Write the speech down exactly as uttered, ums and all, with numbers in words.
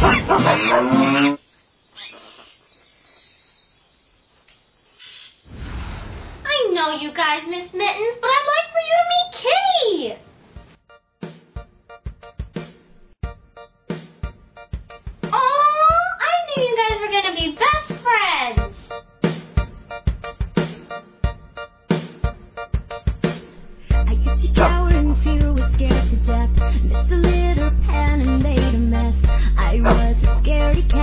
I know you guys miss Mittens, but I'd like for you to meet Kitty! Oh, I knew you guys were gonna be best friends! I used to cower in fear, was scared to death. Missed a little pen and made a mess. I was a scaredy cat.